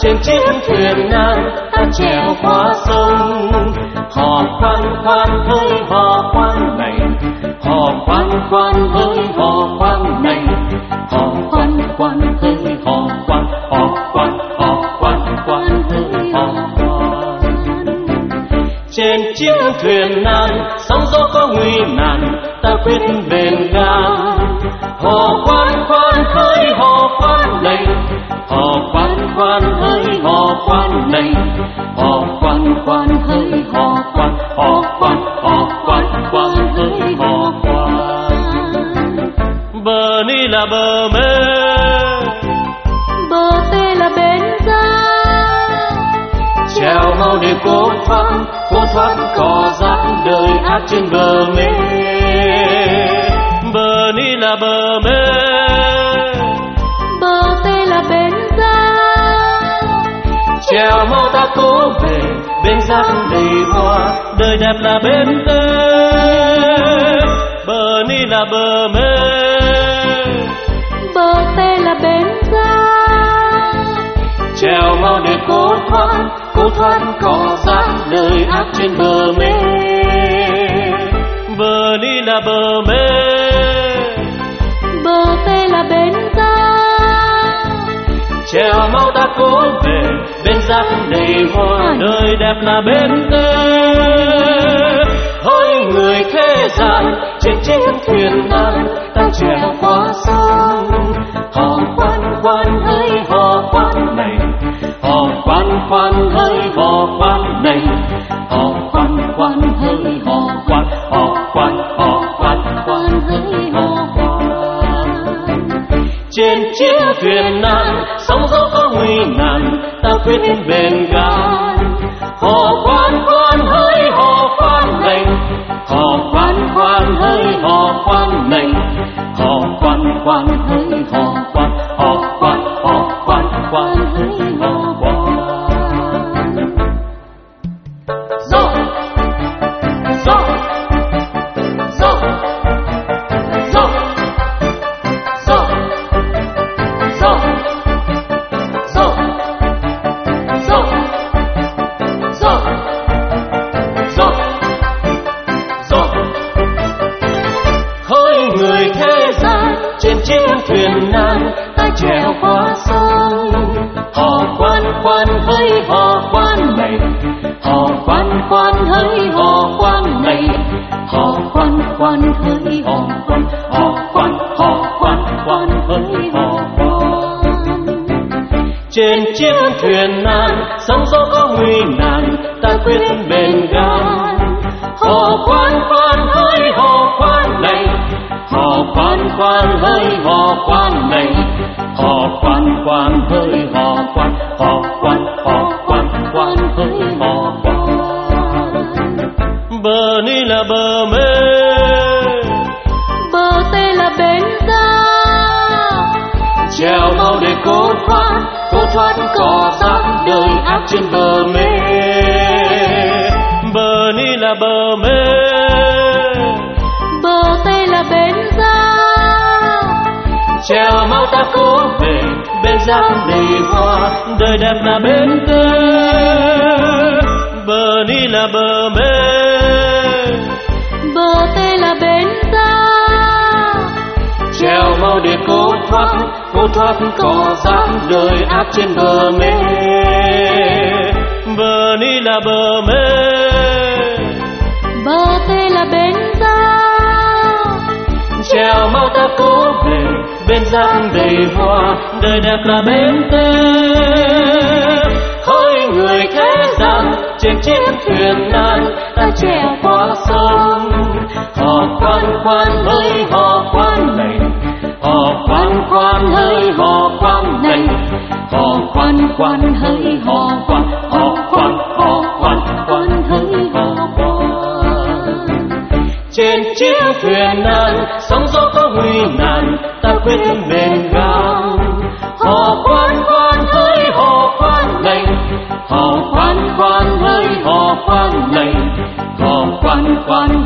trên chiếc thuyền nan ta chèo qua sông. Hò khoan khoan hơi hò khoan này, hò khoan khoan hơi hò khoan này, hò khoan khoan hơi hò khoan, hò khoan khoan hơi hò khoan. Trên chiếc thuyền nan sóng gió có nguy nan ta quyết bền gan. Hò khoan khoan hơi hò khoan này, hò khoan khoan hơi hò khoan này, hò khoan khoan hơi hò khoan, hò khoan hơi hò khoan. Bờ ni là bờ mê, bờ tê là bến ga. chèo mau để cố thoát cỏ rác đời ác trên bờ mê. Bờ ni là bờ mê, bờ tê là bến ga. chèo mau ta cố về bên rác đầy hoa, đời đẹp là bên tê. Bờ ni là bờ mê, bờ tê là bến ga. chèo mau để cố thoát cỏ rác đời ác trên bờ mê. Bờ ni là bờ mê, bờ tê là bến ga. chèo mau ta cố về bên rác đầy hoa, đời đẹp là bên tê. Hỡi người thế gian trên chiếc thuyền nan ta chèo qua sông. Hò khoan khoan hơi hò khoan này, hò khoan khoan hơi hò khoan này, hò khoan khoan hơi hò khoan, hò khoan hơi hò khoan. Trên chiếc thuyền nan sóng gió có nguy nan ta quyết bền gan. Hò khoan khoan hơi hò khoan này, hò khoan khoan hơi hò khoan này, hò khoan khoan hơi hò khoan, hò khoan hơi hò khoan. Dô dô dô dô dô dô dô dô dô dô dô. Hỡi người thế gian trên chiếc thuyền nan ta chèo qua sông. Hò khoan khoan hơi hò khoan này, hò khoan khoan hơi hò khoan này, hò khoan khoan hơi hò khoan, hò khoan hơi hò khoan. Trên chiếc thuyền nan sóng gió có nguy nan ta quyết bền gan. Hò khoan khoan hơi hò khoan này, hò khoan khoan hơi hò khoan này, hò khoan khoan hơi hò khoan, hò khoan hơi hò khoan. Bờ ni là bờ mê, bờ tê là bến ga. chèo mau để cố thoát cỏ rác đời ác trên bờ mê. Bờ ni là bờ mê, bờ tê là bến ga. chèo mau ta cố về bên rác đầy hoa, đời đẹp là bên tê. Bờ ni là bờ mê, bờ tê là bến ga. chèo mau để cố thoát cỏ rác đời ác trên bờ mê. Bờ ni là bờ mê, bờ tê là bến ga. chèo mau ta cố về bên rác đầy hoa, đời đẹp là bên tê. Hỡi người thế gian trên chiếc thuyền nan ta chèo qua sông. Hò khoan khoan hơi hò khoan này, hò khoan khoan hơi hò khoan này, hò khoan khoan hơi hò khoan, hò khoan hơi hò khoan. Trên chiếc thuyền nan sóng gió có nguy nan ta quyết bền gan. Hò khoan khoan hơi hò khoan này, hò khoan khoan hơi hò khoan này, hò khoan khoan